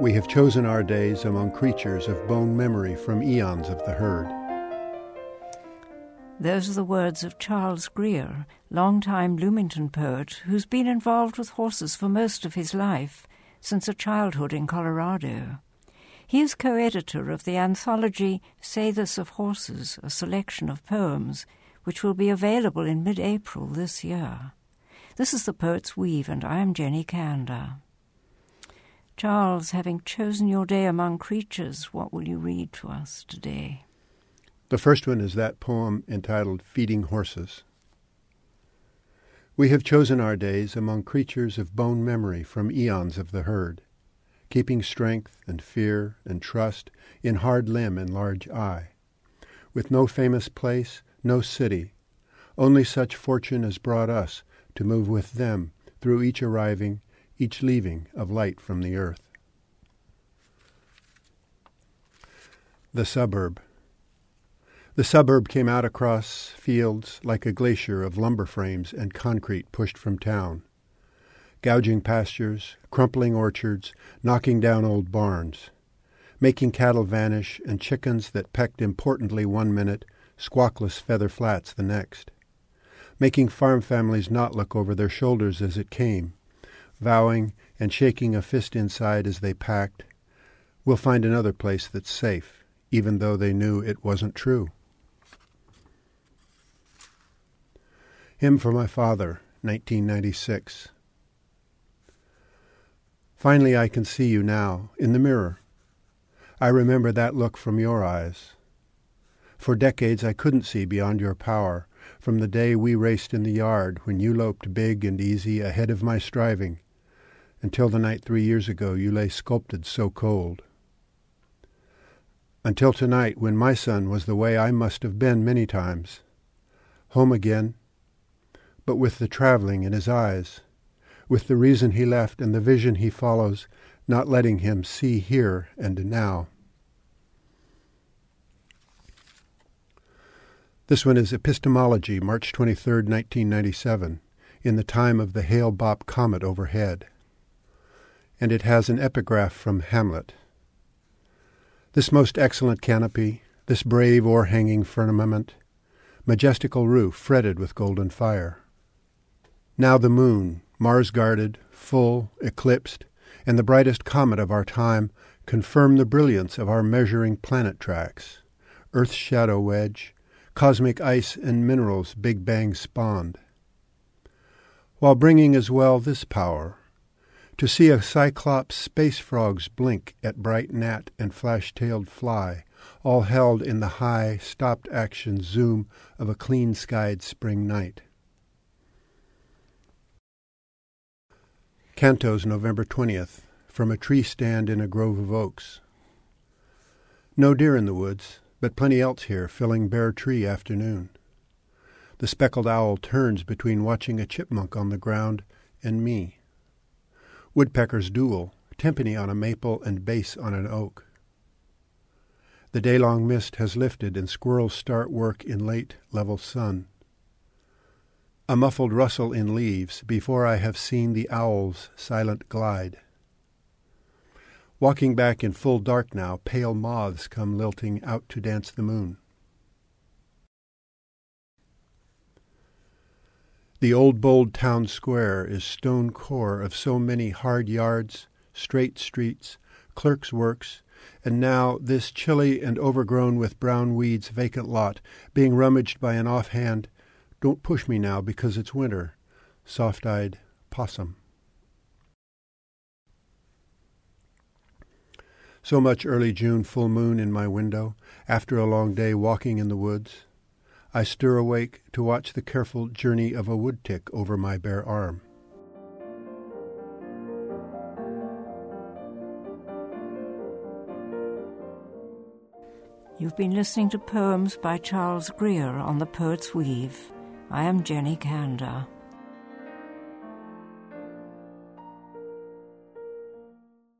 We have chosen our days among creatures of bone memory from eons of the herd. Those are the words of Charles Greer, long-time Bloomington poet who's been involved with horses for most of his life, since a childhood in Colorado. He is co-editor of the anthology Say This of Horses, a selection of poems, which will be available in mid-April this year. This is The Poet's Weave, and I am Jenny Kander. Charles, having chosen your day among creatures, what will you read to us today? The first one is that poem entitled Feeding Horses. We have chosen our days among creatures of bone memory from eons of the herd, keeping strength and fear and trust in hard limb and large eye, with no famous place, no city, only such fortune as brought us to move with them through each arriving, each leaving of light from the earth. The suburb. The suburb came out across fields like a glacier of lumber frames and concrete pushed from town, gouging pastures, crumpling orchards, knocking down old barns, making cattle vanish and chickens that pecked importantly 1 minute, squawkless feather flats the next, making farm families not look over their shoulders as it came, vowing and shaking a fist inside as they packed, "We'll find another place that's safe," even though they knew it wasn't true. Hymn for My Father, 1996. Finally I can see you now, in the mirror. I remember that look from your eyes. For decades I couldn't see beyond your power, from the day we raced in the yard when you loped big and easy ahead of my striving, until the night 3 years ago you lay sculpted so cold. Until tonight when my son was the way I must have been many times. Home again, but with the traveling in his eyes, with the reason he left and the vision he follows, not letting him see here and now. This one is Epistemology, March 23, 1997, in the time of the Hale-Bopp comet overhead. And it has an epigraph from Hamlet. This most excellent canopy, this brave o'erhanging firmament, majestical roof fretted with golden fire. Now the moon, Mars-guarded, full, eclipsed, and the brightest comet of our time confirm the brilliance of our measuring planet tracks, Earth's shadow wedge, cosmic ice and minerals Big Bang spawned. While bringing as well this power, to see a cyclops space frogs blink at bright gnat and flash-tailed fly, all held in the high, stopped-action zoom of a clean-skied spring night. Cantos, November 20th, from a tree stand in a grove of oaks. No deer in the woods, but plenty else here filling bare tree afternoon. The speckled owl turns between watching a chipmunk on the ground and me. Woodpeckers duel, timpani on a maple and bass on an oak. The day-long mist has lifted and squirrels start work in late, level sun. A muffled rustle in leaves before I have seen the owl's silent glide. Walking back in full dark now, pale moths come lilting out to dance the moon. The old bold town square is stone core of so many hard yards, straight streets, clerks' works, and now this chilly and overgrown with brown weeds vacant lot being rummaged by an offhand, "Don't push me now because it's winter," soft-eyed possum. So much early June full moon in my window, after a long day walking in the woods. I stir awake to watch the careful journey of a wood-tick over my bare arm. You've been listening to poems by Charles Greer on The Poet's Weave. I am Jenny Kander.